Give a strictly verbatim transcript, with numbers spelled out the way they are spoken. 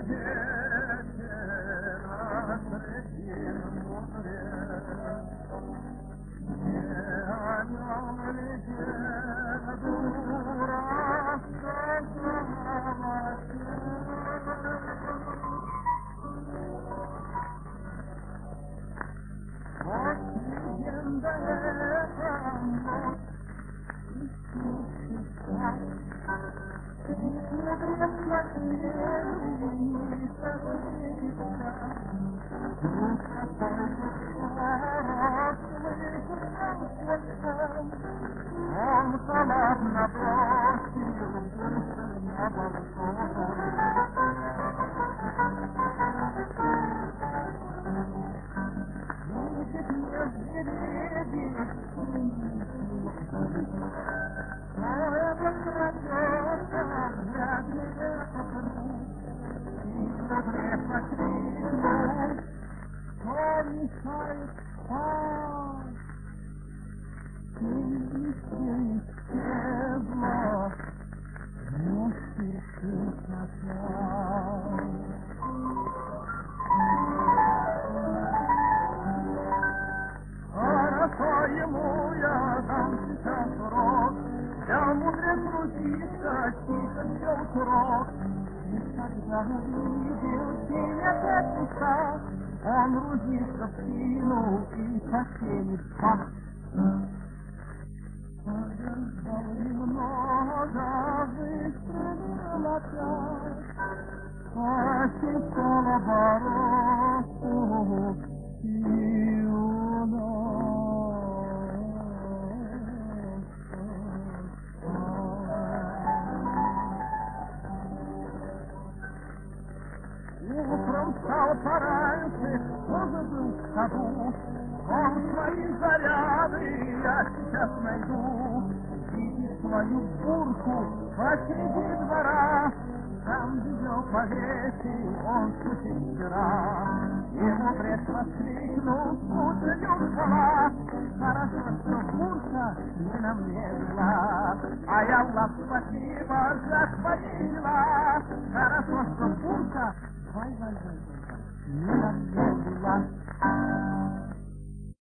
Он халатно бросил душу на балкон. Видит мне с деревьев это красота для меня покрут. И добре покрикнул, что мешает спать. Ты исчезла, не спеши опять. Хорошо ему я дам сейчас урок, я мудрец трудиться, тихо сделал урок. И когда увидел тень опять пуста, он рузится в спину и по тени спас. Подождал немного, выстрелил опять, посчитал оборот и унес. Утром встал пораньше, тоже был в саду. Он свои заряды я сейчас найду. Видит свою бурку посреди двора. Там ее повесил он сутки вчера. Ему пресс воскликнул, куцелю стола. Хорошо, что бурка не на мне была, а я вам спасибо за свои дела. Хорошо, что бурка, вай, вай, вай, не на мне была.